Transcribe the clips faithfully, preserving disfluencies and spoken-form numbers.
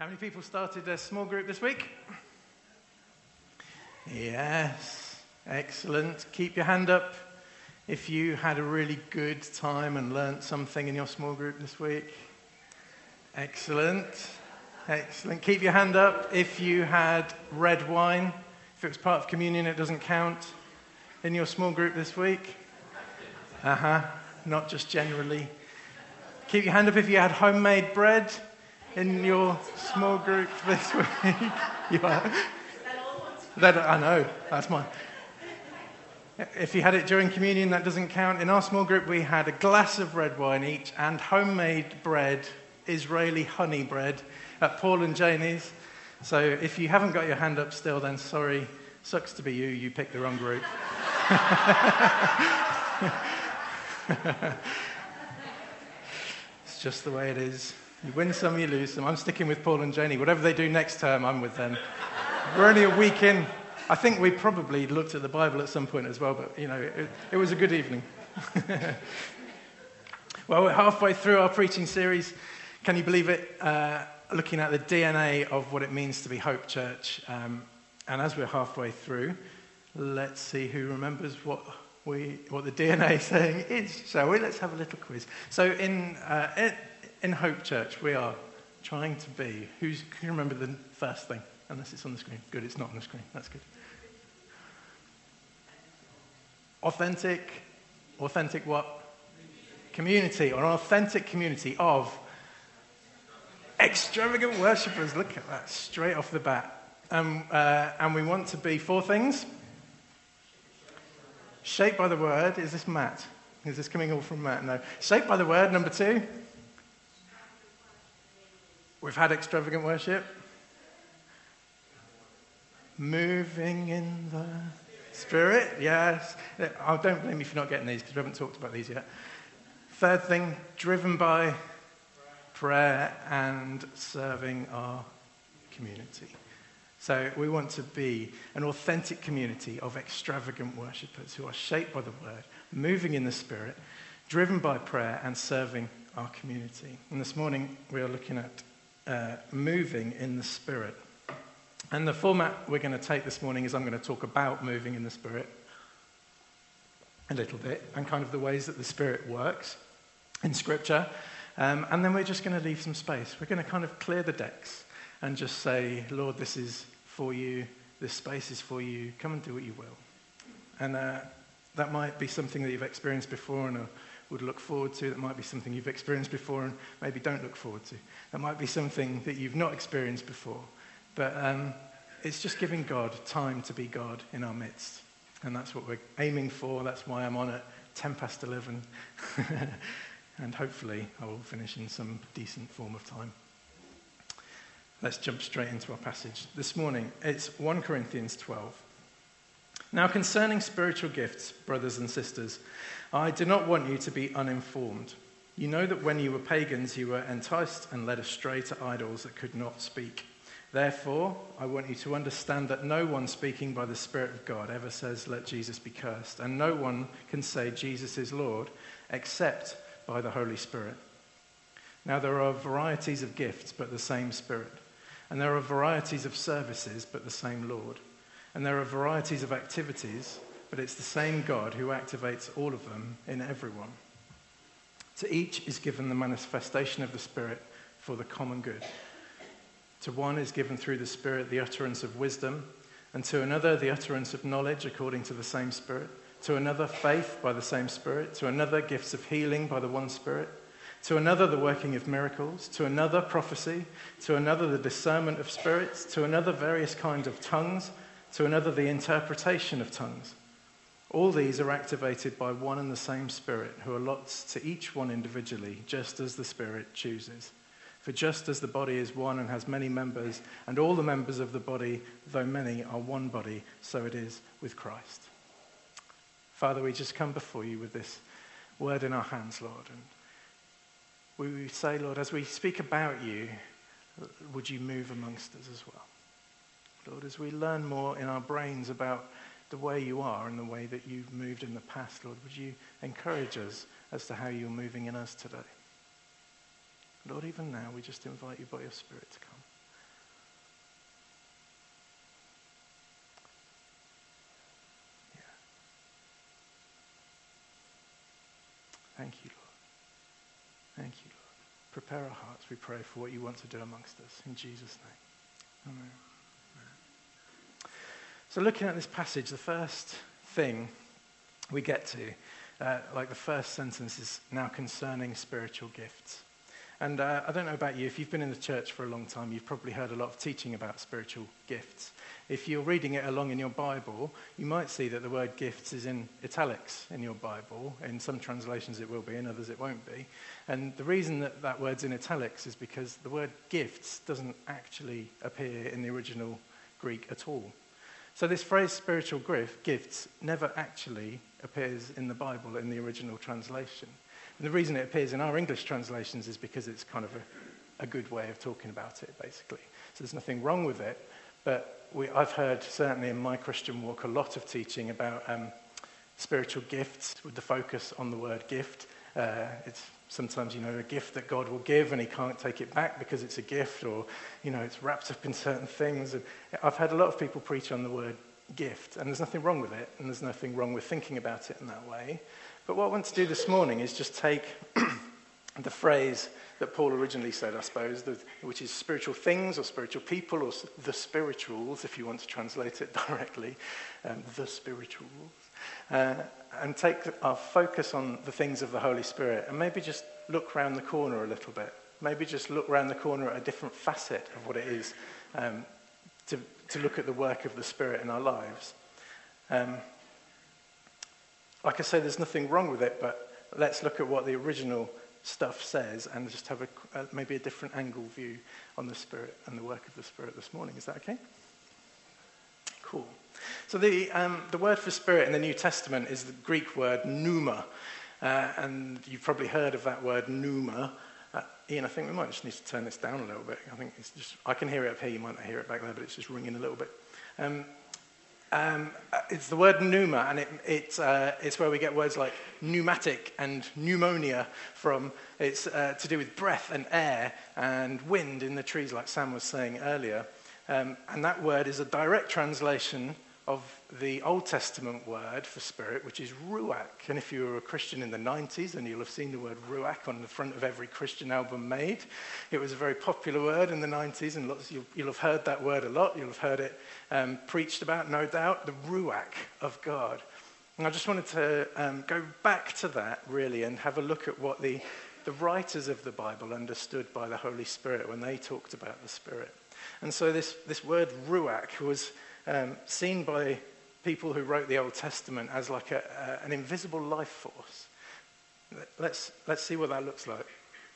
How many people started a small group this week? Yes, excellent. Keep your hand up if you had a really good time and learnt something in your small group this week. Excellent, excellent. Keep your hand up if you had red wine. If it was part of communion, it doesn't count in your small group this week. Uh-huh, not just generally. Keep your hand up if you had homemade bread in your small group this week. You are. That, I know, that's mine. If you had it during communion, that doesn't count. In our small group, we had a glass of red wine each and homemade bread, Israeli honey bread, at Paul and Janie's. So if you haven't got your hand up still, then sorry, sucks to be you, you picked the wrong group. It's just the way it is. You win some, you lose some. I'm sticking with Paul and Janie. Whatever they do next term, I'm with them. We're only a week in. I think we probably looked at the Bible at some point as well, but, you know, it, it was a good evening. Well, we're halfway through our preaching series. Can you believe it? Uh, looking at the D N A of what it means to be Hope Church. Um, and as we're halfway through, let's see who remembers what we what the D N A saying is, shall we? Let's have a little quiz. So in uh, in, in Hope Church, we are trying to be, who's, can you remember the first thing? Unless it's on the screen. Good, it's not on the screen. That's good. Authentic. Authentic what? Community. Or an authentic community of extravagant worshippers. Look at that, straight off the bat. Um, uh, and we want to be four things. Shaped by the word. Is this Matt? Is this coming all from Matt? No. Shaped by the word, number two. We've had extravagant worship. Moving in the Spirit, yes. Oh, don't blame me for not getting these because we haven't talked about these yet. Third thing, driven by prayer and serving our community. So we want to be an authentic community of extravagant worshippers who are shaped by the word, moving in the Spirit, driven by prayer and serving our community. And this morning we are looking at uh, moving in the Spirit. And the format we're going to take this morning is I'm going to talk about moving in the Spirit a little bit and kind of the ways that the Spirit works in Scripture. Um, and then we're just going to leave some space. We're going to kind of clear the decks and just say, Lord, this is for you. This space is for you. Come and do what you will. And uh, that might be something that you've experienced before and uh, would look forward to. That might be something you've experienced before and maybe don't look forward to. That might be something that you've not experienced before. But um, it's just giving God time to be God in our midst. And that's what we're aiming for. That's why I'm on at ten past eleven. And hopefully I will finish in some decent form of time. Let's jump straight into our passage. This morning, it's First Corinthians twelve. Now concerning spiritual gifts, brothers and sisters, I do not want you to be uninformed. You know that when you were pagans, you were enticed and led astray to idols that could not speak. Therefore, I want you to understand that no one speaking by the Spirit of God ever says, let Jesus be cursed. And no one can say Jesus is Lord except by the Holy Spirit. Now there are varieties of gifts, but the same Spirit. And there are varieties of services, but the same Lord. And there are varieties of activities, but it's the same God who activates all of them in everyone. To each is given the manifestation of the Spirit for the common good. To one is given through the Spirit the utterance of wisdom, and to another the utterance of knowledge according to the same Spirit, to another faith by the same Spirit, to another gifts of healing by the one Spirit, to another the working of miracles, to another prophecy, to another the discernment of spirits, to another various kinds of tongues, to another the interpretation of tongues. All these are activated by one and the same Spirit, who allots to each one individually, just as the Spirit chooses. For just as the body is one and has many members, and all the members of the body, though many, are one body, so it is with Christ. Father, we just come before you with this word in our hands, Lord. And we say, Lord, as we speak about you, would you move amongst us as well? Lord, as we learn more in our brains about the way you are and the way that you've moved in the past, Lord, would you encourage us as to how you're moving in us today? Lord, even now, we just invite you by your Spirit to come. Thank you, Lord. Thank you, Lord. Prepare our hearts, we pray, for what you want to do amongst us. In Jesus' name. Amen. So looking at this passage, the first thing we get to, uh, like the first sentence, is now concerning spiritual gifts. And uh, I don't know about you, if you've been in the church for a long time, you've probably heard a lot of teaching about spiritual gifts. If you're reading it along in your Bible, you might see that the word gifts is in italics in your Bible. In some translations it will be, in others it won't be. And the reason that that word's in italics is because the word gifts doesn't actually appear in the original Greek at all. So this phrase spiritual gifts never actually appears in the Bible in the original translation. And the reason it appears in our English translations is because it's kind of a, a good way of talking about it, basically. So there's nothing wrong with it, but we, I've heard, certainly in my Christian walk, a lot of teaching about um, spiritual gifts with the focus on the word gift. Uh, it's sometimes, you know, a gift that God will give and he can't take it back because it's a gift, or, you know, it's wrapped up in certain things. And I've had a lot of people preach on the word gift, and there's nothing wrong with it, and there's nothing wrong with thinking about it in that way. But what I want to do this morning is just take the phrase that Paul originally said, I suppose, the, which is spiritual things or spiritual people or the spirituals, if you want to translate it directly, um, the spirituals, uh, and take our focus on the things of the Holy Spirit and maybe just look round the corner a little bit. Maybe just look round the corner at a different facet of what it is um, to, to look at the work of the Spirit in our lives. Um, Like I say, there's nothing wrong with it, but let's look at what the original stuff says and just have a, uh, maybe a different angle view on the Spirit and the work of the Spirit this morning. Is that okay? Cool. So the um, the word for Spirit in the New Testament is the Greek word pneuma, uh, and you've probably heard of that word pneuma. Uh, Ian, I think we might just need to turn this down a little bit. I think it's just I can hear it up here. You might not hear it back there, but it's just ringing a little bit. Um, Um, it's the word pneuma, and it, it, uh, it's where we get words like pneumatic and pneumonia from. It's uh, to do with breath and air and wind in the trees, like Sam was saying earlier. Um, and that word is a direct translation of the Old Testament word for spirit, which is ruach. And if you were a Christian in the nineties, then you'll have seen the word ruach on the front of every Christian album made. It was a very popular word in the nineties, and lots, you'll, you'll have heard that word a lot. You'll have heard it um, preached about, no doubt, the ruach of God. And I just wanted to um, go back to that, really, and have a look at what the, the writers of the Bible understood by the Holy Spirit when they talked about the Spirit. And so this, this word ruach was Um, seen by people who wrote the Old Testament as like a, uh, an invisible life force. Let's, let's see what that looks like.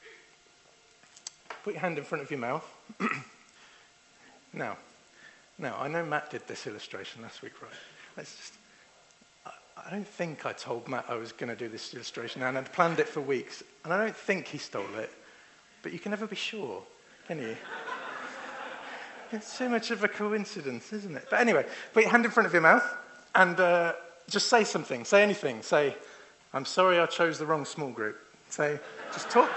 Put your hand in front of your mouth. now, now, I know Matt did this illustration last week, right? Let's just, I, I don't think I told Matt I was going to do this illustration, and I'd planned it for weeks, and I don't think he stole it, but you can never be sure, can you? It's so much of a coincidence, isn't it? But anyway, put your hand in front of your mouth and uh, just say something. Say anything. Say, I'm sorry I chose the wrong small group. Say, just talk.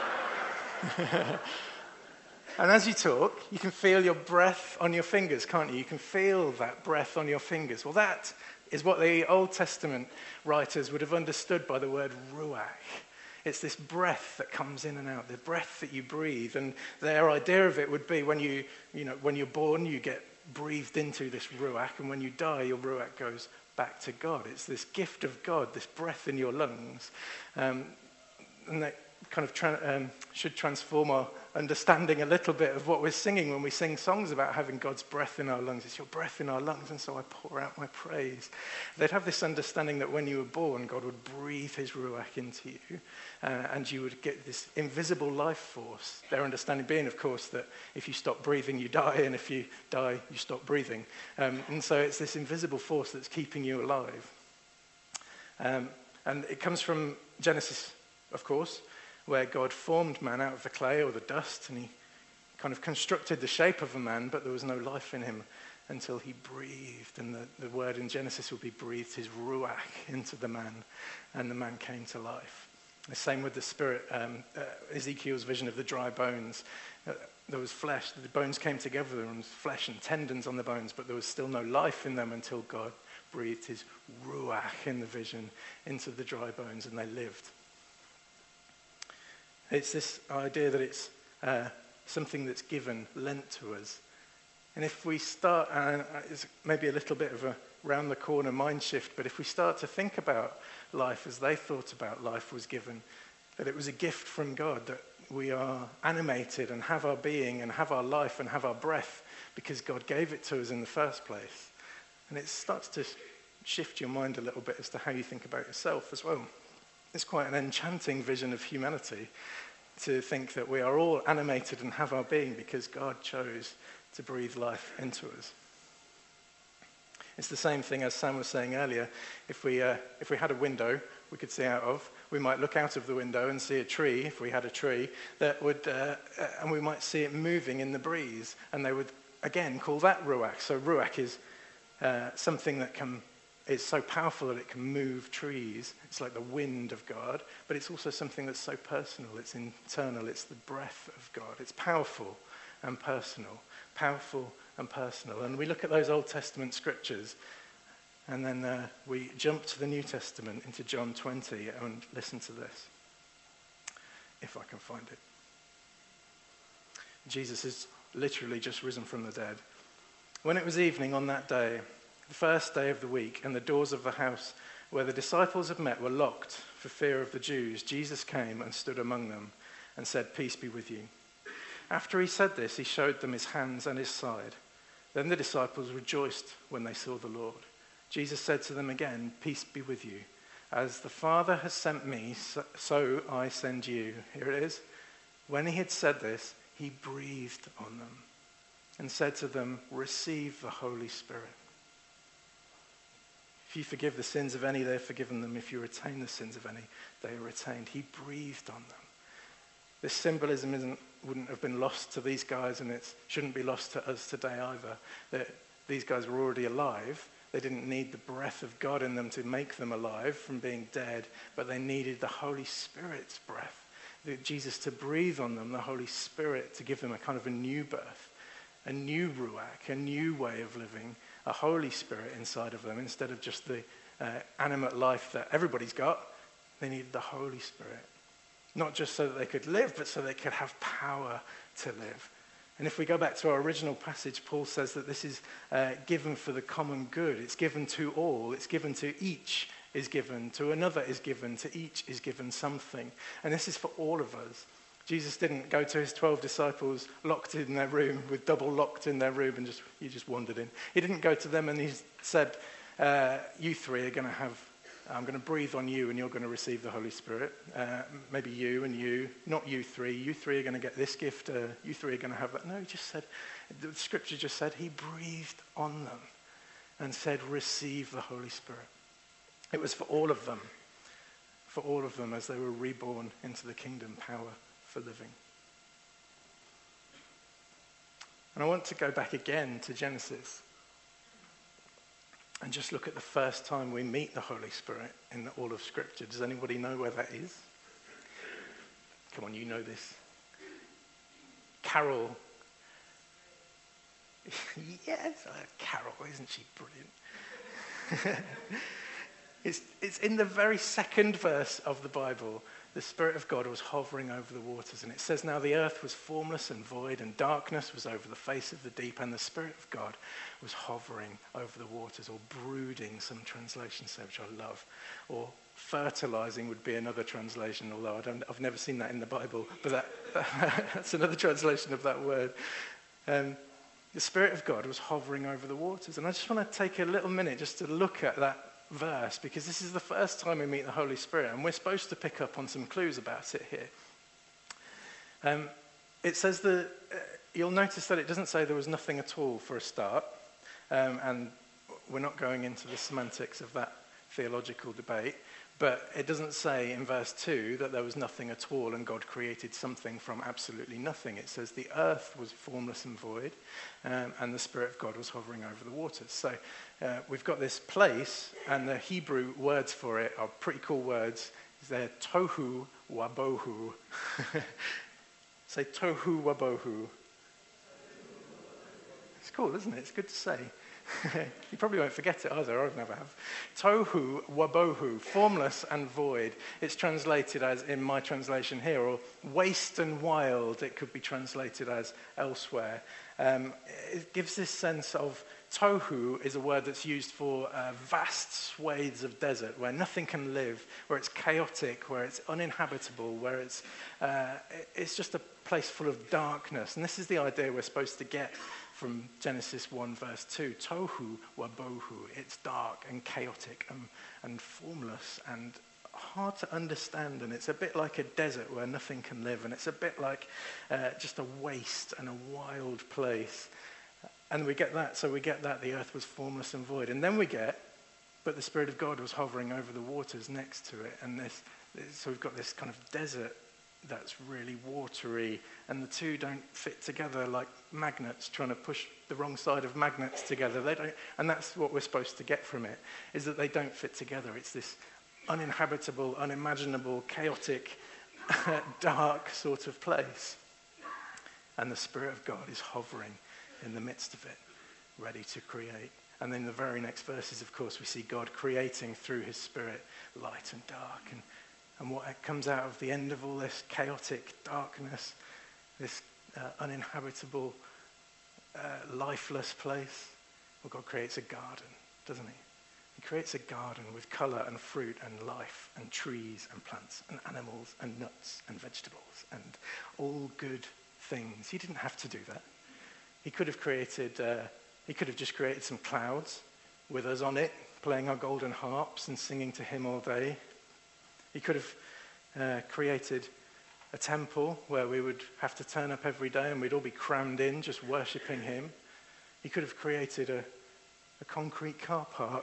And as you talk, you can feel your breath on your fingers, can't you? You can feel that breath on your fingers. Well, that is what the Old Testament writers would have understood by the word ruach. It's this breath that comes in and out, the breath that you breathe. And their idea of it would be when, you, you know, when you're born, you get breathed into this ruach, and when you die, your ruach goes back to God. It's this gift of God, this breath in your lungs. Um, and that kind of tra- um, should transform our understanding a little bit of what we're singing when we sing songs about having God's breath in our lungs. It's your breath in our lungs, and so I pour out my praise. They'd have this understanding that when you were born, God would breathe his ruach into you, uh, and you would get this invisible life force. Their understanding being, of course, that if you stop breathing, you die, and if you die, you stop breathing. Um, and so it's this invisible force that's keeping you alive. Um, and it comes from Genesis, of course, where God formed man out of the clay or the dust, and he kind of constructed the shape of a man, but there was no life in him until he breathed. And the, the word in Genesis will be breathed his ruach into the man, and the man came to life. The same with the Spirit. Um, uh, Ezekiel's vision of the dry bones. Uh, there was flesh, the bones came together, there was flesh and tendons on the bones, but there was still no life in them until God breathed his ruach in the vision into the dry bones, and they lived. It's this idea that it's uh, something that's given, lent to us. And if we start, and it's maybe a little bit of a round the corner mind shift, but if we start to think about life as they thought about life was given, that it was a gift from God, that we are animated and have our being and have our life and have our breath because God gave it to us in the first place. And it starts to shift your mind a little bit as to how you think about yourself as well. It's quite an enchanting vision of humanity to think that we are all animated and have our being because God chose to breathe life into us. It's the same thing as Sam was saying earlier. If we uh, if we had a window we could see out of, we might look out of the window and see a tree, if we had a tree, that would, uh, uh, and we might see it moving in the breeze, and they would, again, call that ruach. So ruach is uh, something that can, is so powerful that it can move trees. It's like the wind of God, but it's also something that's so personal, it's internal, it's the breath of God. It's powerful and personal, powerful and personal. And we look at those Old Testament scriptures, and then uh, we jump to the New Testament into John twenty and listen to this, if I can find it. Jesus has literally just risen from the dead. When it was evening on that day, the first day of the week, and the doors of the house where the disciples had met were locked for fear of the Jews, Jesus came and stood among them and said, "Peace be with you." After he said this, he showed them his hands and his side. Then the disciples rejoiced when they saw the Lord. Jesus said to them again, "Peace be with you. As the Father has sent me, so I send you." Here it is. When he had said this, he breathed on them and said to them, "Receive the Holy Spirit. If you forgive the sins of any, they are forgiven them. If you retain the sins of any, they are retained." He breathed on them. This symbolism isn't, wouldn't have been lost to these guys, and it shouldn't be lost to us today either. That these guys were already alive. They didn't need the breath of God in them to make them alive from being dead, but they needed the Holy Spirit's breath. Jesus to breathe on them, the Holy Spirit to give them a kind of a new birth, a new ruach, a new way of living, a Holy Spirit inside of them instead of just the uh, animate life that everybody's got. They needed the Holy Spirit, not just so that they could live, but so they could have power to live. And if we go back to our original passage, Paul says that this is uh, given for the common good. It's given to all. It's given to each is given. To another is given. To each is given something. And this is for all of us. Jesus didn't go to his twelve disciples locked in their room, with double locked in their room, and just you just wandered in. He didn't go to them and he said, uh, you three are going to have, I'm going to breathe on you and you're going to receive the Holy Spirit. Uh, maybe you and you, not you three. You three are going to get this gift. Uh, you three are going to have that. No, he just said, the scripture just said he breathed on them and said, receive the Holy Spirit. It was for all of them, for all of them as they were reborn into the kingdom power for living. And I want to go back again to Genesis and just look at the first time we meet the Holy Spirit in all of Scripture. Does anybody know where that is? Come on, you know this. Carol. Yes, uh, Carol, isn't she brilliant? it's, it's in the very second verse of the Bible. The Spirit of God was hovering over the waters. And it says, now the earth was formless and void, and darkness was over the face of the deep, and the Spirit of God was hovering over the waters, or brooding, some translations say, which I love. Or fertilizing would be another translation, although I don't, I've never seen that in the Bible, but that, that's another translation of that word. Um, the Spirit of God was hovering over the waters. And I just want to take a little minute just to look at that verse, because this is the first time we meet the Holy Spirit, and we're supposed to pick up on some clues about it here. Um, it says that, uh, you'll notice that it doesn't say there was nothing at all for a start, um, and we're not going into the semantics of that theological debate, but it doesn't say in verse two that there was nothing at all and God created something from absolutely nothing. It says the earth was formless and void, um, and the Spirit of God was hovering over the waters. So uh, we've got this place, and the Hebrew words for it are pretty cool words. They're tohu wabohu. Say tohu wabohu. It's cool, isn't it? It's good to say. You probably won't forget it either, I've never have. Tohu wabohu, formless and void. It's translated as, in my translation here, or waste and wild, it could be translated as elsewhere. Um, it gives this sense of, tohu is a word that's used for uh, vast swathes of desert where nothing can live, where it's chaotic, where it's uninhabitable, where it's, uh, it's just a place full of darkness. And this is the idea we're supposed to get from Genesis one verse two, tohu wabohu. It's dark and chaotic and, and formless and hard to understand, and it's a bit like a desert where nothing can live, and it's a bit like uh, just a waste and a wild place. And we get that, so we get that the earth was formless and void. And then we get, but the Spirit of God was hovering over the waters next to it, and this, so we've got this kind of desert that's really watery, and the two don't fit together like magnets trying to push the wrong side of magnets together. They don't, and that's what we're supposed to get from it, is that they don't fit together. It's this uninhabitable, unimaginable, chaotic, dark sort of place. And the Spirit of God is hovering in the midst of it, ready to create. And then the very next verses, of course, we see God creating through his Spirit light and dark. And And what comes out of the end of all this chaotic darkness, this uh, uninhabitable, uh, lifeless place, well, God creates a garden, doesn't he? He creates a garden with colour and fruit and life and trees and plants and animals and nuts and vegetables and all good things. He didn't have to do that. He could have created, uh, he could have just created some clouds with us on it, playing our golden harps and singing to him all day. He could have uh, created a temple where we would have to turn up every day and we'd all be crammed in just worshipping him. He could have created a, a concrete car park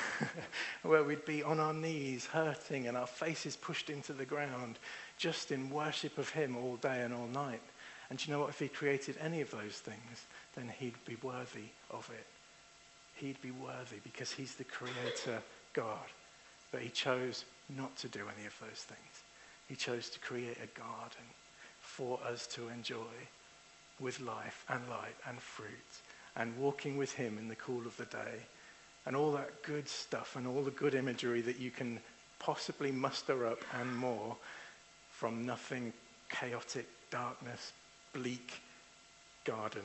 where we'd be on our knees hurting and our faces pushed into the ground just in worship of him all day and all night. And do you know what? If he created any of those things, then he'd be worthy of it. He'd be worthy because he's the creator God. But he chose not to do any of those things. He chose to create a garden for us to enjoy with life and light and fruit and walking with him in the cool of the day and all that good stuff and all the good imagery that you can possibly muster up and more from nothing, chaotic, darkness, bleak garden.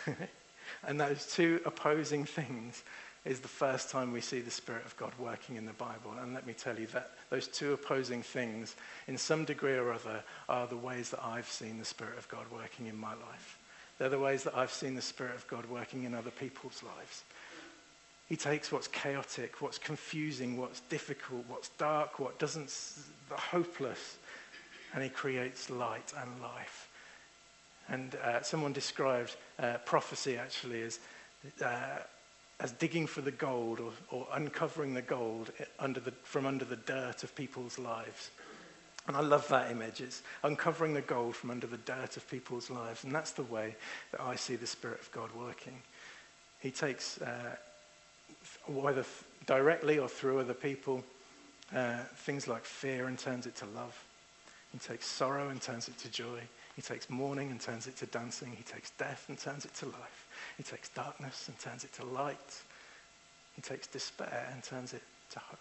And those two opposing things is the first time we see the Spirit of God working in the Bible. And let me tell you that those two opposing things, in some degree or other, are the ways that I've seen the Spirit of God working in my life. They're the ways that I've seen the Spirit of God working in other people's lives. He takes what's chaotic, what's confusing, what's difficult, what's dark, what doesn't, the hopeless, and he creates light and life. And uh, someone described uh, prophecy actually as uh, as digging for the gold or, or uncovering the gold under the, from under the dirt of people's lives. And I love that image. It's uncovering the gold from under the dirt of people's lives. And that's the way that I see the Spirit of God working. He takes, uh, whether directly or through other people, uh, things like fear and turns it to love. He takes sorrow and turns it to joy. He takes mourning and turns it to dancing. He takes death and turns it to life. He takes darkness and turns it to light. He takes despair and turns it to hope.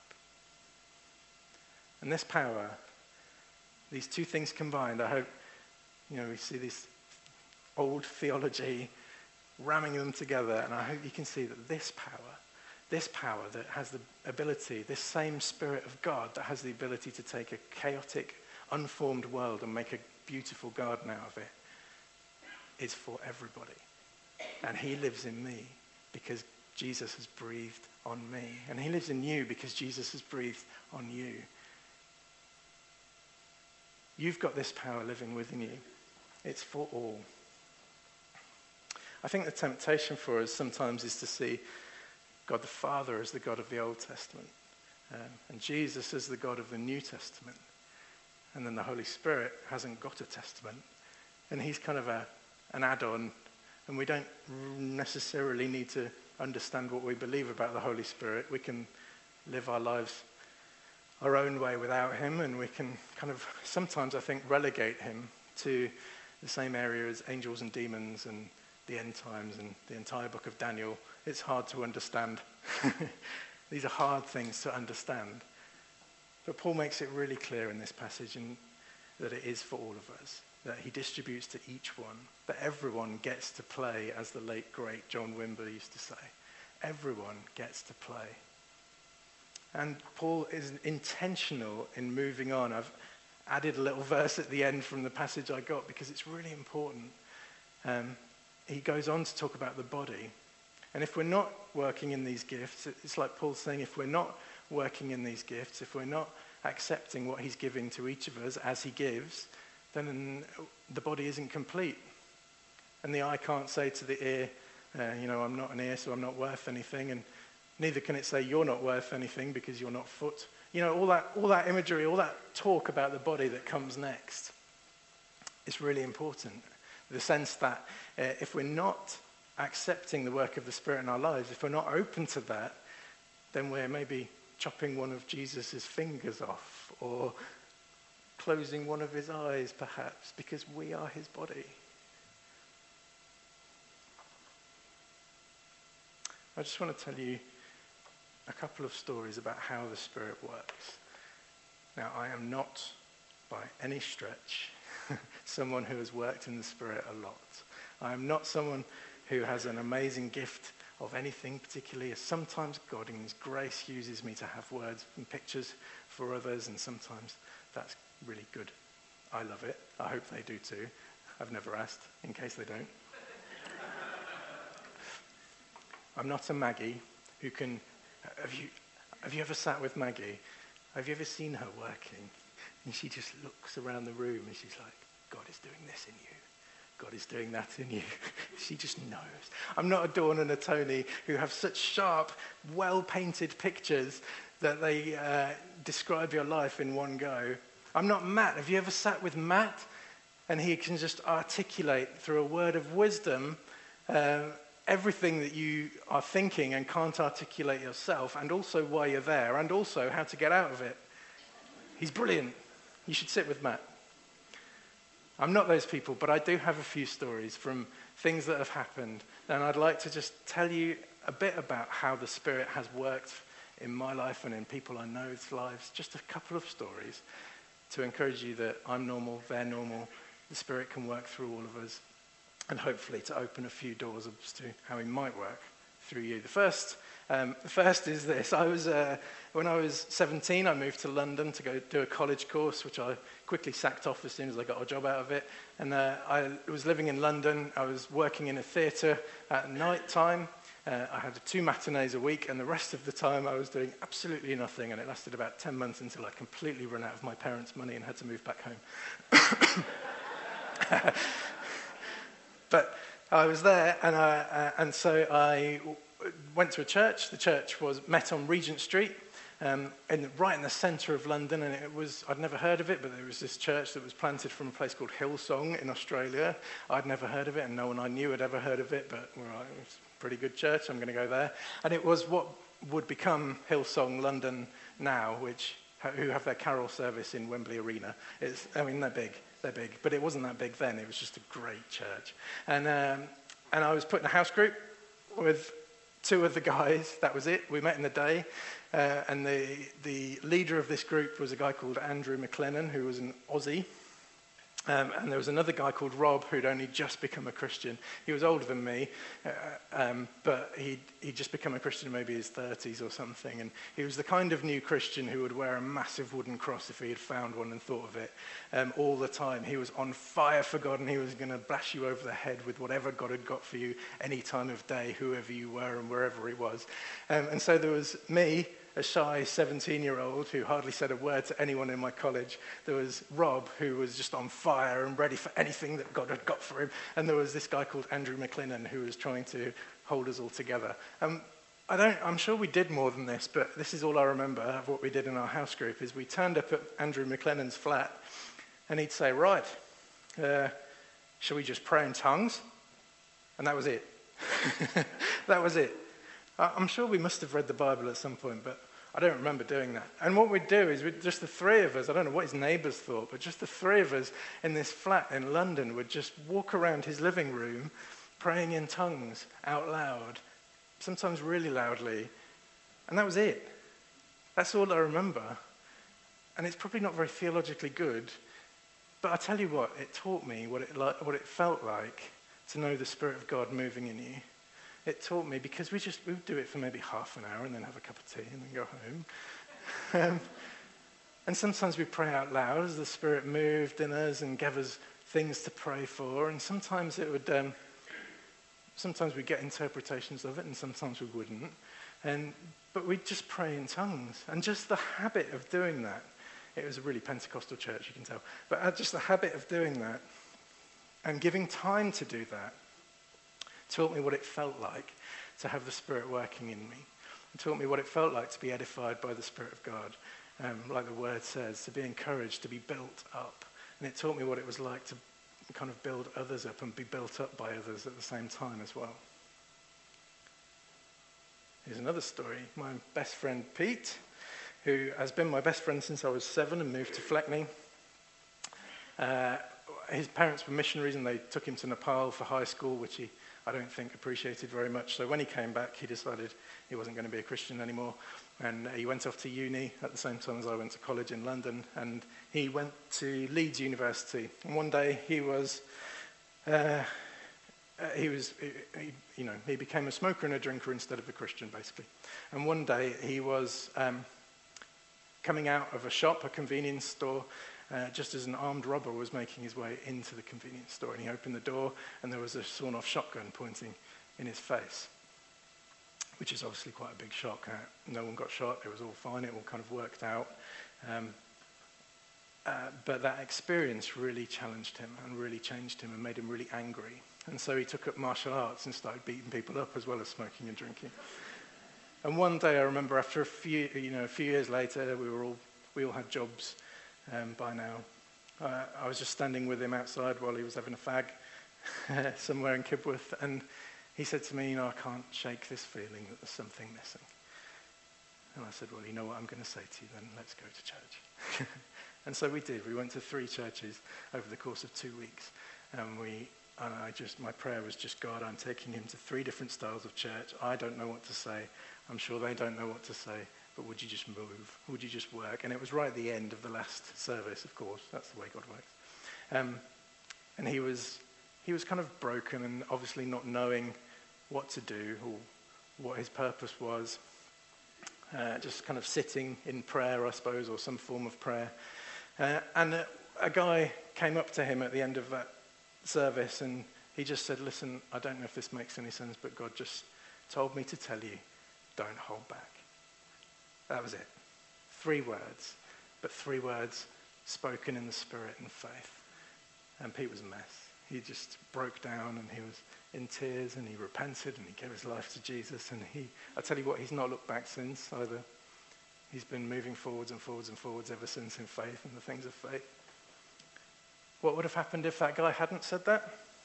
And this power, these two things combined, I hope, you know, we see this old theology ramming them together, and I hope you can see that this power, this power that has the ability, this same Spirit of God that has the ability to take a chaotic, unformed world and make a beautiful garden out of it, is for everybody. And he lives in me because Jesus has breathed on me. And he lives in you because Jesus has breathed on you. You've got this power living within you. It's for all. I think the temptation for us sometimes is to see God the Father as the God of the Old Testament, um, and Jesus as the God of the New Testament. And then the Holy Spirit hasn't got a testament. And he's kind of a, an add-on. And we don't necessarily need to understand what we believe about the Holy Spirit. We can live our lives our own way without him. And we can kind of, sometimes I think, relegate him to the same area as angels and demons and the end times and the entire book of Daniel, it's hard to understand. These are hard things to understand. But Paul makes it really clear in this passage and that it is for all of us, that he distributes to each one, that everyone gets to play, as the late, great John Wimber used to say. Everyone gets to play. And Paul is intentional in moving on. I've added a little verse at the end from the passage I got because it's really important. Um, he goes on to talk about the body. And if we're not working in these gifts, it's like Paul's saying, if we're not working in these gifts, if we're not accepting what he's giving to each of us as he gives, then the body isn't complete. And the eye can't say to the ear, uh, you know, I'm not an ear, so I'm not worth anything. And neither can it say you're not worth anything because you're not foot. You know, all that, all that imagery, all that talk about the body that comes next is really important. The sense that uh, if we're not accepting the work of the Spirit in our lives, if we're not open to that, then we're maybe chopping one of Jesus' fingers off or closing one of his eyes, perhaps, because we are his body. I just want to tell you a couple of stories about how the Spirit works. Now, I am not, by any stretch, someone who has worked in the Spirit a lot. I am not someone who has an amazing gift of anything particularly. Sometimes God in his grace uses me to have words and pictures for others, and sometimes that's really good. I love it. I hope they do too. I've never asked, in case they don't. I'm not a Maggie who can... Have you, have you ever sat with Maggie? Have you ever seen her working? And she just looks around the room and she's like, God is doing this in you. God is doing that in you. She just knows. I'm not a Dawn and a Tony who have such sharp, well-painted pictures that they uh, describe your life in one go. I'm not Matt. Have you ever sat with Matt? And he can just articulate through a word of wisdom uh, everything that you are thinking and can't articulate yourself, and also why you're there, and also how to get out of it. He's brilliant. You should sit with Matt. I'm not those people, but I do have a few stories from things that have happened, and I'd like to just tell you a bit about how the Spirit has worked in my life and in people I know's lives. Just a couple of stories to encourage you that I'm normal, they're normal, the Spirit can work through all of us, and hopefully to open a few doors as to how he might work through you. The first, um, the first is this. I was, uh, when I was seventeen, I moved to London to go do a college course, which I quickly sacked off as soon as I got a job out of it. And uh, I was living in London. I was working in a theatre at night time. Uh, I had two matinees a week, and the rest of the time I was doing absolutely nothing, and it lasted about ten months until I completely ran out of my parents' money and had to move back home. But I was there, and, I, uh, and so I w- went to a church. The church was met on Regent Street, um, in, right in the centre of London, and it was, I'd never heard of it, but there was this church that was planted from a place called Hillsong in Australia. I'd never heard of it, and no one I knew had ever heard of it, but well, it was a pretty good church, I'm going to go there. And it was what would become Hillsong London now, which who have their carol service in Wembley Arena. It's, I mean, they're big. They're big, but it wasn't that big then. It was just a great church. And um, and I was put in a house group with two of the guys. That was it. We met in the day. Uh, and the the leader of this group was a guy called Andrew McLennan, who was an Aussie. Um, and there was another guy called Rob who'd only just become a Christian. He was older than me, uh, um, but he'd, he'd just become a Christian in maybe his thirties or something. And he was the kind of new Christian who would wear a massive wooden cross if he had found one and thought of it um, all the time. He was on fire for God, and he was going to bash you over the head with whatever God had got for you any time of day, whoever you were and wherever he was. Um, and so there was me, a shy seventeen-year-old who hardly said a word to anyone in my college. There was Rob, who was just on fire and ready for anything that God had got for him. And there was this guy called Andrew McLennan, who was trying to hold us all together. Um, I don't, I'm sure we did more than this, but this is all I remember of what we did in our house group, is we turned up at Andrew McLennan's flat, and he'd say, right, uh, shall we just pray in tongues? And that was it. That was it. I'm sure we must have read the Bible at some point, but I don't remember doing that. And what we'd do is, we'd, just the three of us, I don't know what his neighbours thought, but just the three of us in this flat in London would just walk around his living room praying in tongues out loud, sometimes really loudly, and that was it. That's all I remember. And it's probably not very theologically good, but I tell you what, it taught me what it, like, what it felt like to know the Spirit of God moving in you. It taught me, because we just we would do it for maybe half an hour and then have a cup of tea and then go home. um, and sometimes we pray out loud as the Spirit moved in us and gave us things to pray for. And sometimes it would, um, sometimes we'd get interpretations of it and sometimes we wouldn't. And but we'd just pray in tongues. And just the habit of doing that, it was a really Pentecostal church, you can tell, but just the habit of doing that and giving time to do that taught me what it felt like to have the Spirit working in me. It taught me what it felt like to be edified by the Spirit of God, um, like the word says, to be encouraged, to be built up. And it taught me what it was like to kind of build others up and be built up by others at the same time as well. Here's another story. My best friend Pete, who has been my best friend since I was seven and moved to Fleckney. Uh, his parents were missionaries and they took him to Nepal for high school, which he, I don't think, appreciated very much. So when he came back, he decided he wasn't going to be a Christian anymore. And he went off to uni at the same time as I went to college in London. And he went to Leeds University. And one day he was, uh, he was, he, you know, he became a smoker and a drinker instead of a Christian, basically. And one day he was um, coming out of a shop, a convenience store, Uh, just as an armed robber was making his way into the convenience store. And he opened the door and there was a sawn-off shotgun pointing in his face, which is obviously quite a big shock. Uh, no one got shot, it was all fine, it all kind of worked out. Um, uh, but that experience really challenged him and really changed him and made him really angry. And so he took up martial arts and started beating people up as well as smoking and drinking. And one day I remember after a few, you know, a few years later, we were all, we all had jobs Um, by now. Uh, I was just standing with him outside while he was having a fag somewhere in Kibworth, and he said to me, you know, I can't shake this feeling that there's something missing. And I said, well, you know what I'm going to say to you then, let's go to church. And so we did. We went to three churches over the course of two weeks, and we, and I just, my prayer was just, God, I'm taking him to three different styles of church. I don't know what to say. I'm sure they don't know what to say. But would you just move? Would you just work? And it was right at the end of the last service, of course. That's the way God works. Um, and he was he was kind of broken and obviously not knowing what to do or what his purpose was. Uh, just kind of sitting in prayer, I suppose, or some form of prayer. Uh, and a, a guy came up to him at the end of that service and he just said, listen, I don't know if this makes any sense, but God just told me to tell you, don't hold back. That was it. Three words, but three words spoken in the Spirit and faith. And Pete was a mess. He just broke down and he was in tears and he repented and he gave his life to Jesus. And he, I tell you what, he's not looked back since either. He's been moving forwards and forwards and forwards ever since in faith and the things of faith. What would have happened if that guy hadn't said that?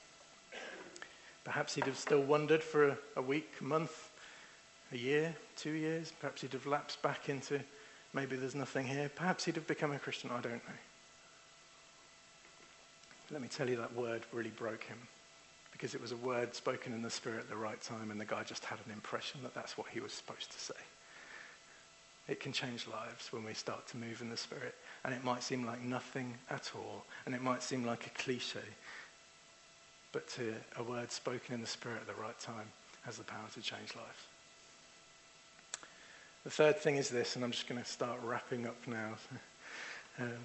Perhaps he'd have still wandered for a, a week, a month, a year, two years. Perhaps he'd have lapsed back into maybe there's nothing here. Perhaps he'd have become a Christian. I don't know. Let me tell you, that word really broke him because it was a word spoken in the Spirit at the right time and the guy just had an impression that that's what he was supposed to say. It can change lives when we start to move in the Spirit, and it might seem like nothing at all and it might seem like a cliche, but to a word spoken in the Spirit at the right time has the power to change lives. The third thing is this, and I'm just going to start wrapping up now. Um,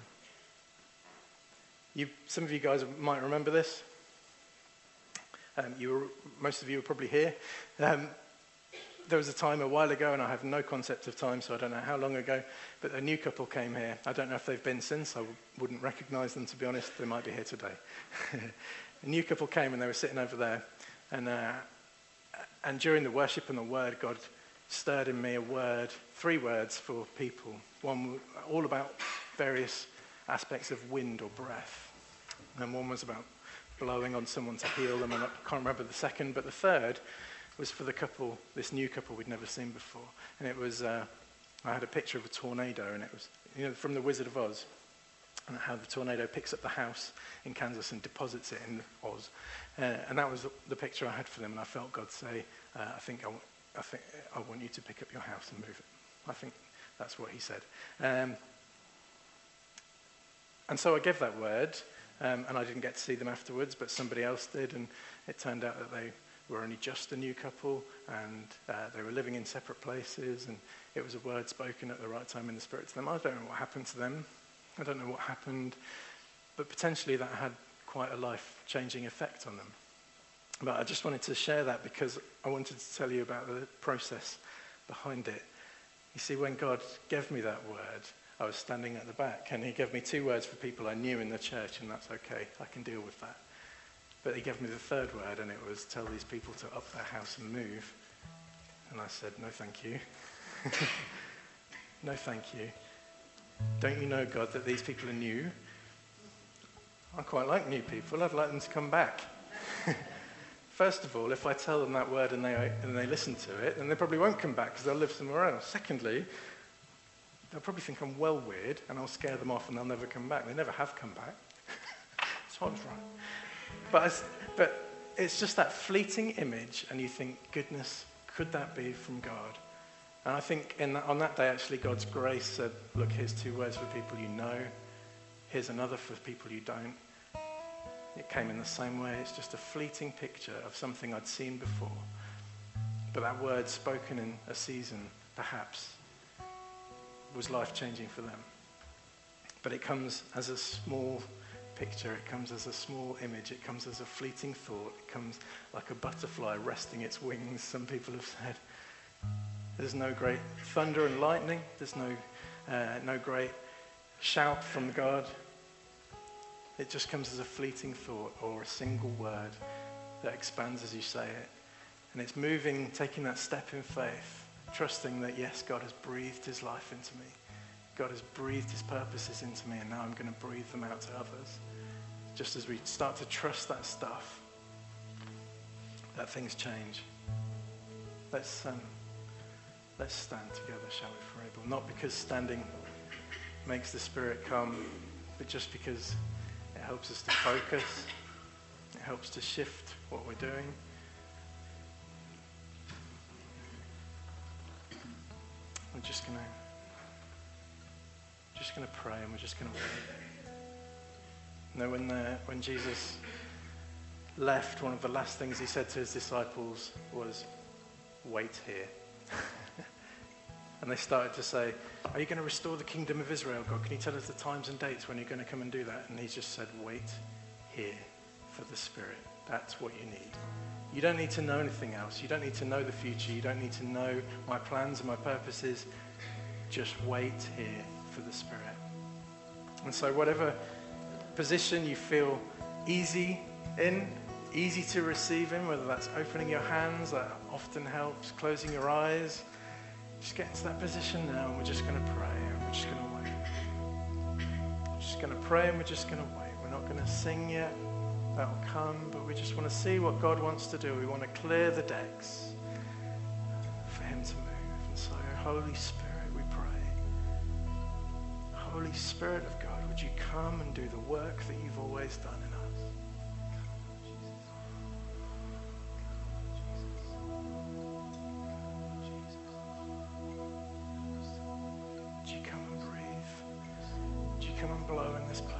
you, some of you guys might remember this. Um, you were, most of you were probably here. Um, there was a time a while ago, and I have no concept of time, so I don't know how long ago, but a new couple came here. I don't know if they've been since. I w- wouldn't recognize them, to be honest. They might be here today. A new couple came, and they were sitting over there. And, uh, and during the worship and the word, God stirred in me a word, three words for people. One all about various aspects of wind or breath. And one was about blowing on someone to heal them, and I can't remember the second, but the third was for the couple, this new couple we'd never seen before. And it was, uh, I had a picture of a tornado, and it was, you know, from The Wizard of Oz. and how the tornado picks up the house in Kansas and deposits it in Oz. Uh, and that was the picture I had for them, and I felt God say, uh, I think I, w- I think I want you to pick up your house and move it. I think that's what he said. Um, and so I gave that word, um, and I didn't get to see them afterwards, but somebody else did, and it turned out that they were only just a new couple, and uh, they were living in separate places, and it was a word spoken at the right time in the Spirit to them. I don't know what happened to them. I don't know what happened, but potentially that had quite a life-changing effect on them. But I just wanted to share that because I wanted to tell you about the process behind it. You see, when God gave me that word, I was standing at the back, and he gave me two words for people I knew in the church, and that's okay, I can deal with that. But he gave me the third word, and it was tell these people to up their house and move. And I said, no thank you. No thank you. Don't you know, God, that these people are new? I quite like new people. I'd like them to come back. First of all, if I tell them that word and they and they listen to it, then they probably won't come back because they'll live somewhere else. Secondly, they'll probably think I'm well weird, and I'll scare them off and they'll never come back. They never have come back. So I was right. But, I, but it's just that fleeting image, and you think, goodness, could that be from God? And I think in that, on that day, actually, God's grace said, look, here's two words for people you know. Here's another for people you don't. It came in the same way. It's just a fleeting picture of something I'd seen before. But that word spoken in a season, perhaps, was life-changing for them. But it comes as a small picture. It comes as a small image. It comes as a fleeting thought. It comes like a butterfly resting its wings, some people have said. There's no great thunder and lightning. There's no, uh, no great shout from God. It just comes as a fleeting thought or a single word that expands as you say it. And it's moving, taking that step in faith, trusting that, yes, God has breathed his life into me. God has breathed his purposes into me, and now I'm going to breathe them out to others. Just as we start to trust that stuff, that things change. Let's... Um, Let's stand together, shall we, for Abel? Not because standing makes the Spirit come, but just because it helps us to focus. It helps to shift what we're doing. We're just going to just going to pray, and we're just going to wait. You know, when, the, when Jesus left, one of the last things he said to his disciples was, wait here. And they started to say, are you going to restore the kingdom of Israel, God? Can you tell us the times and dates when you're going to come and do that? And he just said, wait here for the Spirit. That's what you need. You don't need to know anything else. You don't need to know the future. You don't need to know my plans and my purposes. Just wait here for the Spirit. And so whatever position you feel easy in, easy to receive in, whether that's opening your hands, that often helps, closing your eyes, just get into that position now, and we're just going to pray, and we're just going to wait. We're just going to pray, and we're just going to wait. We're not going to sing yet. That will come, but we just want to see what God wants to do. We want to clear the decks for him to move. And so, Holy Spirit, we pray. Holy Spirit of God, would you come and do the work that you've always done in us? Come and blow in this place.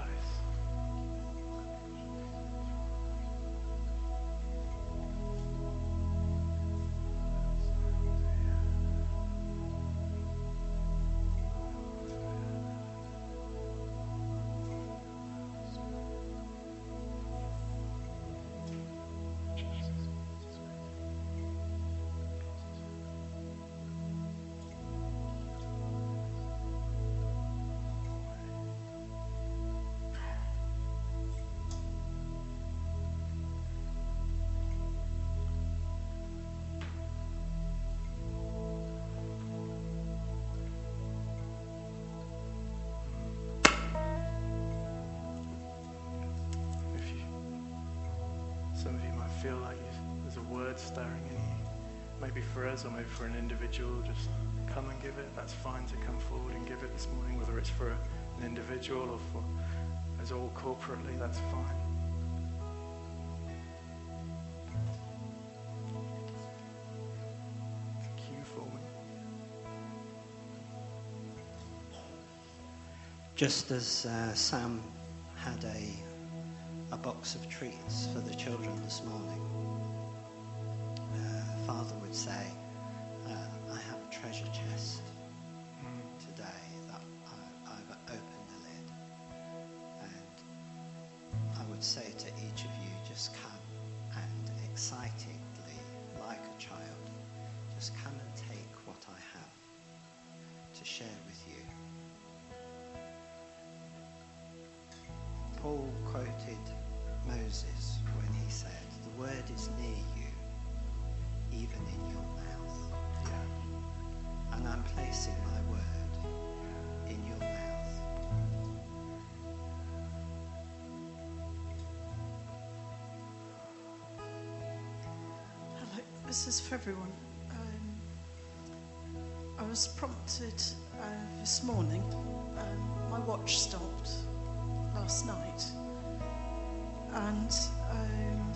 Some of you might feel like you, there's a word stirring in you. Maybe for us or maybe for an individual, just come and give it. That's fine to come forward and give it this morning, whether it's for an individual or for us all corporately, that's fine. Thank you for me. Just as uh, Sam had a, a box of treats for the children this morning, uh, Father would say, uh, I have a treasure chest today that I, I've opened the lid. And I would say to each of you, just come and excitedly, like a child, just come and take what I have to share with you. Paul quoted Moses when he said, the word is near you, even in your mouth. Yeah. And I'm placing my word in your mouth. Hello, this is for everyone. Um, I was prompted uh, this morning. Um, my watch stopped last night, and um,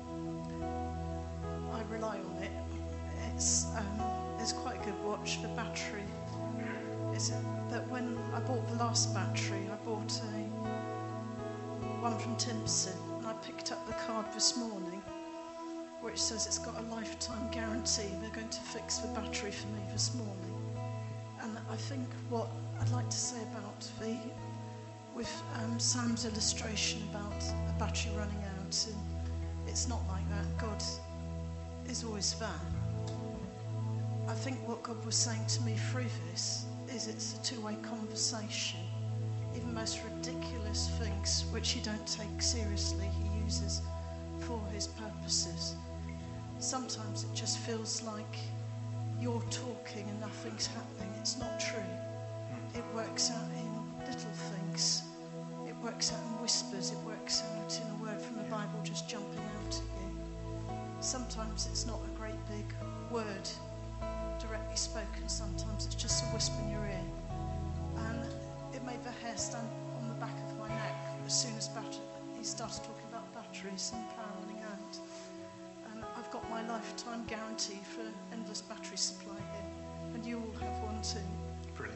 I rely on it. It's um, it's quite a good watch. The battery is it that when I bought the last battery, I bought a one from Timson, and I picked up the card this morning, which says it's got a lifetime guarantee. They're going to fix the battery for me this morning, and I think what I'd like to say about the with um, Sam's illustration about a battery running out, and it's not like that. God is always there. I think what God was saying to me through this is it's a two-way conversation. Even most ridiculous things which you don't take seriously, he uses for his purposes. Sometimes it just feels like you're talking and nothing's happening. It's not true. It works out in little things. It works out in whispers. It works out in a word from the Bible just jumping out at you. Sometimes it's not a great big word directly spoken. Sometimes it's just a whisper in your ear. And it made the hair stand on the back of my neck as soon as bat- he started talking about batteries and power running out. And I've got my lifetime guarantee for endless battery supply here. And you all have one too. Brilliant.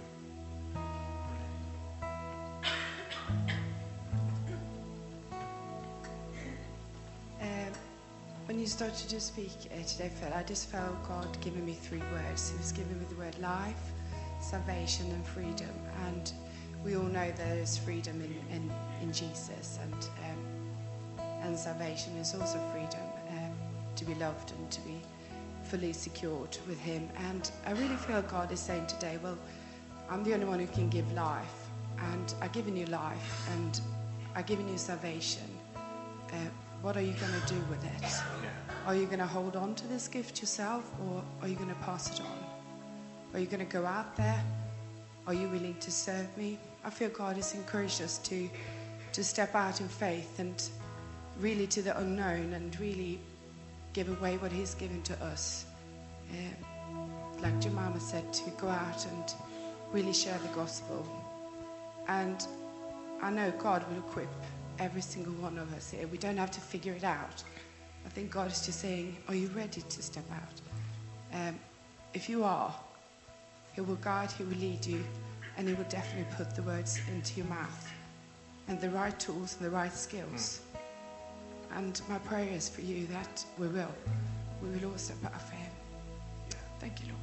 Um, when you started to speak uh, today, Phil, I just felt God giving me three words. He was giving me the word life, salvation and freedom. And we all know there is freedom in, in, in Jesus, and um, and salvation is also freedom, um, to be loved and to be fully secured with him. And I really feel God is saying today, well, I'm the only one who can give life, and I've given you life, and I've given you salvation. Uh, what are you going to do with it? Yeah. Are you going to hold on to this gift yourself, or are you going to pass it on? Are you going to go out there? Are you willing to serve me? I feel God has encouraged us to, to step out in faith and really to the unknown and really give away what he's given to us. Um, like Jemima said, to go out and really share the gospel. And I know God will equip every single one of us here. We don't have to figure it out. I think God is just saying, are you ready to step out? Um, if you are, he will guide, he will lead you, and he will definitely put the words into your mouth and the right tools and the right skills. Mm. And my prayer is for you that we will. We will all step out for him. Yeah. Thank you, Lord.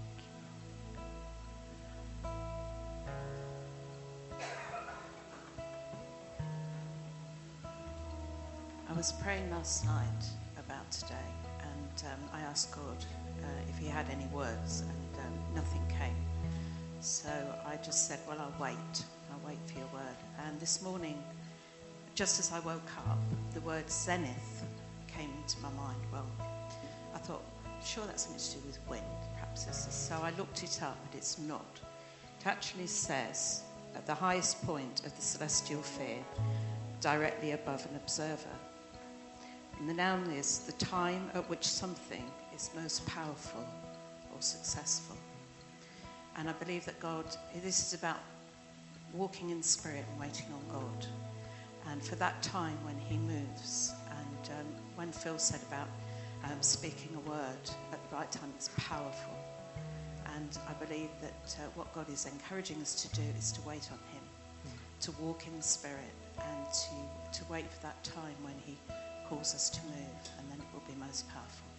I was praying last night about today, and um, I asked God uh, if he had any words, and um, nothing came. So I just said, well, I'll wait. I'll wait for your word. And this morning, just as I woke up, the word zenith came into my mind. Well, I thought, sure, that's something to do with wind. Perhaps this is. So I looked it up, but it's not. It actually says, at the highest point of the celestial sphere, directly above an observer. And the noun is the time at which something is most powerful or successful. And I believe that God, this is about walking in the Spirit and waiting on God. and for that time when he moves. And um, when Phil said about um, speaking a word at the right time, it's powerful. And I believe that uh, what God is encouraging us to do is to wait on him, mm. to walk in the Spirit, and to, to wait for that time when he calls us to move, and then it will be most powerful.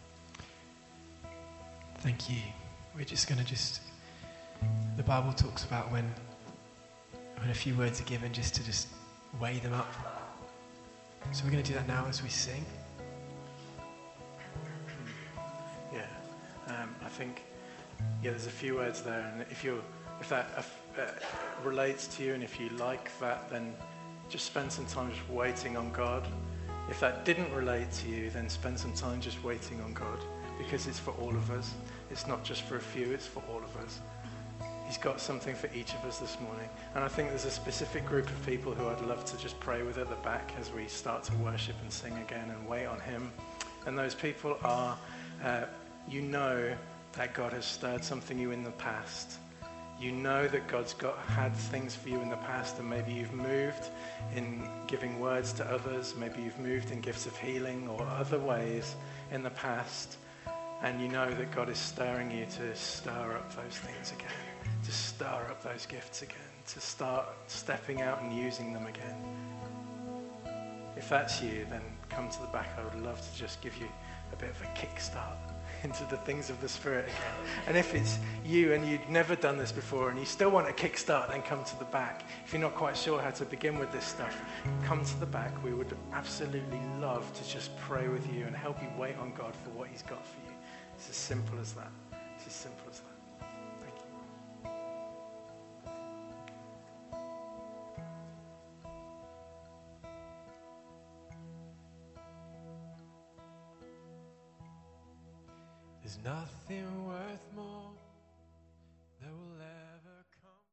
Thank you. We're just going to just, the Bible talks about when, when a few words are given, just to just weigh them up. So we're going to do that now as we sing. Yeah, um, I think, yeah, there's a few words there, and if you if that uh, relates to you, and if you like that, then just spend some time just waiting on God. If that didn't relate to you, then spend some time just waiting on God, because it's for all of us. It's not just for a few, it's for all of us. He's got something for each of us this morning. And I think there's a specific group of people who I'd love to just pray with at the back as we start to worship and sing again and wait on him. And those people are, uh, you know that God has stirred something in you in the past. You know that God's got had things for you in the past, and maybe you've moved in giving words to others. Maybe you've moved in gifts of healing or other ways in the past. And you know that God is stirring you to stir up those things again, to stir up those gifts again, to start stepping out and using them again. If that's you, then come to the back. I would love to just give you a bit of a kickstart into the things of the Spirit again. And if it's you and you'd never done this before and you still want a kickstart, then come to the back. If you're not quite sure how to begin with this stuff, come to the back. We would absolutely love to just pray with you and help you wait on God for what he's got for you. It's as simple as that. It's as simple as that. Thank you. There's nothing worth more